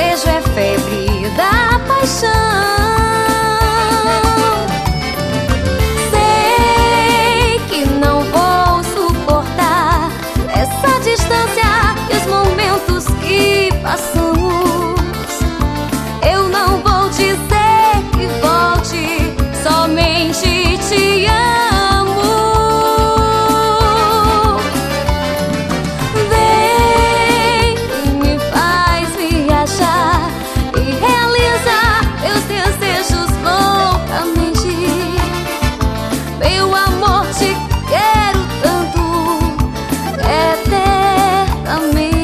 desejo é febre da paixão. Sei que não vou suportar essa distância e os momentos que passamos. Eu não vou dizer que volte, somente te amo. Vem e me faz viajar e realizar meus desejos loucamente. Meu amor, te quero tanto, eternamente.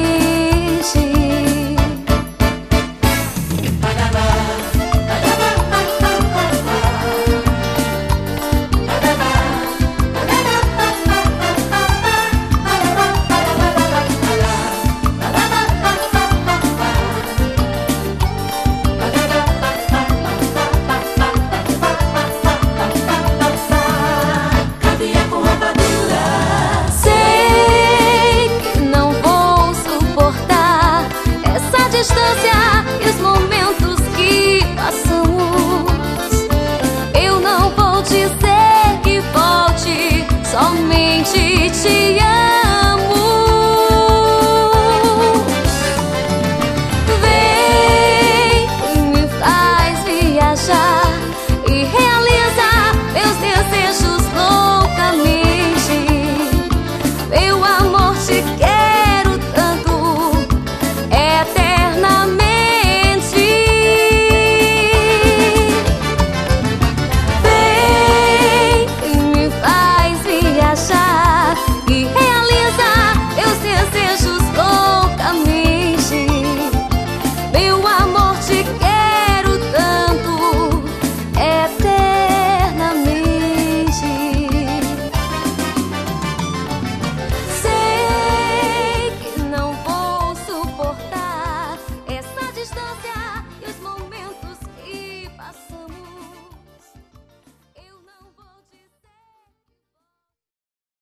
Sei que não vou suportar essa distância e os momentos